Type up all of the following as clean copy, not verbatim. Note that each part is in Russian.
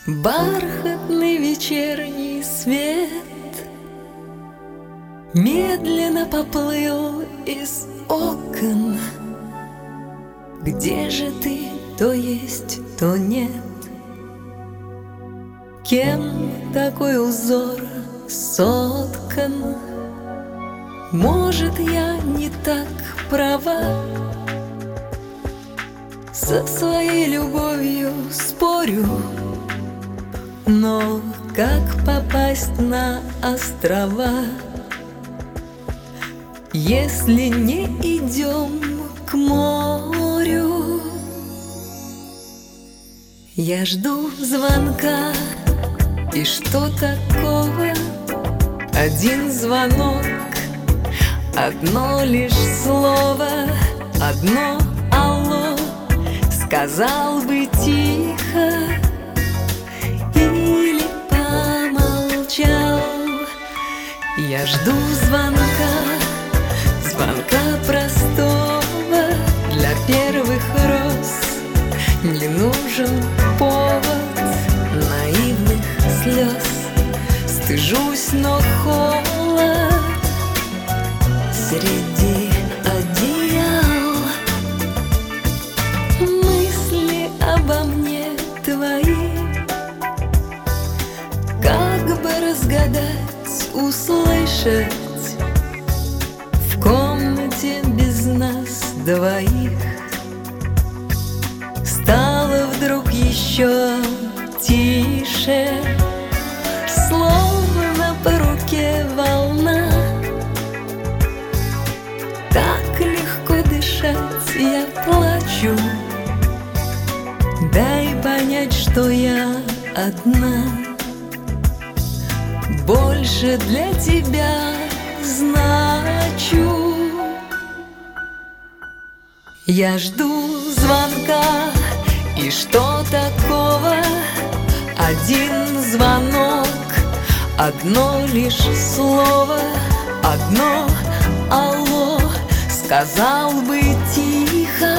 Бархатный вечерний свет медленно поплыл из окон. Где же ты, то есть, то нет? Кем такой узор соткан? Может, я не так права? Со своей любовью спорю, но как попасть на острова, если не идем к морю? Я жду звонка, и что такого? Один звонок, одно лишь слово, одно алло. Сказал бы тихо или помолчал. Я жду звонка, звонка простого. Для первых роз не нужен повод наивных слез. Стыжусь, но холод среди одеял. Мысли обо мне твои, как бы разгадать, услышать в комнате без нас двоих. Стало вдруг еще тише, словно по руке волна. Так легко дышать, я плачу. Дай понять, что я одна. Больше для тебя значу. Я жду звонка, и что такого? Один звонок, одно лишь слово, одно алло. Сказал бы тихо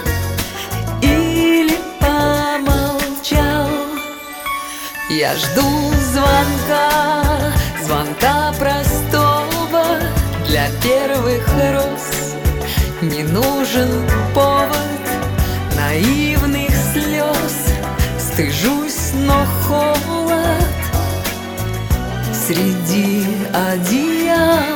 или помолчал. Я жду звонка, звонка простого. Для первых роз не нужен повод наивных слез. Стыжусь, но холод среди одеял.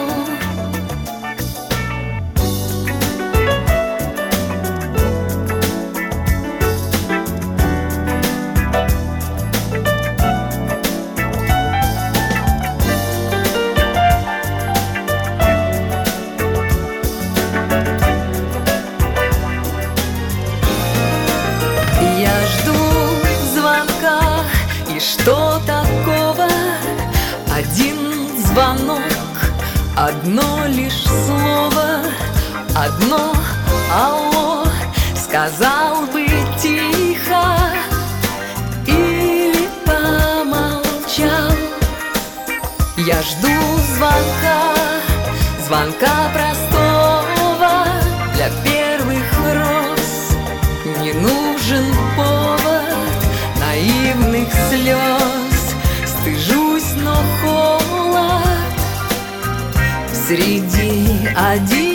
Я жду звонка, и что такого? Один звонок, одно лишь слово, одно алло. Сказал бы тихо или помолчал. Я жду звонка, звонка простого. Для первых роз не нужен повод наивных слез. Стыжусь, но холод среди одеял.